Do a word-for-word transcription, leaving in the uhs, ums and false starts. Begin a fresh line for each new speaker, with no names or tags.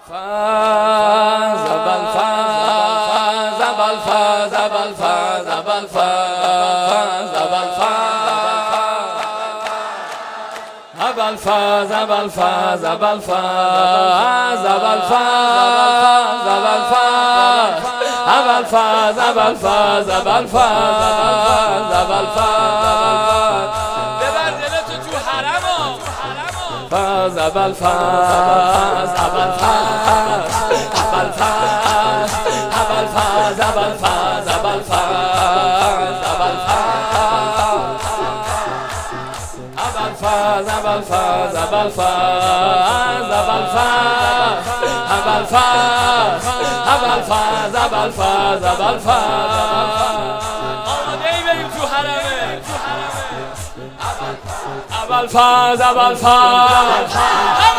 زبل فا زبل فا زبل فا زبل فا زبل فا زبل فا زبل فا زبل فا زبل فا زبل فا زبل فا زبل فا زبل فا زبل فا ببر دلتو تو حرمو زبل فا زبل فا زبل فا زبل فا زبل فا زبل فا زبل فا زبل فا زبل فا زبل فا زبل فا زبل فا زبل فا زبل فا آماده ای بریم تو حرمه زبل فا زبل فا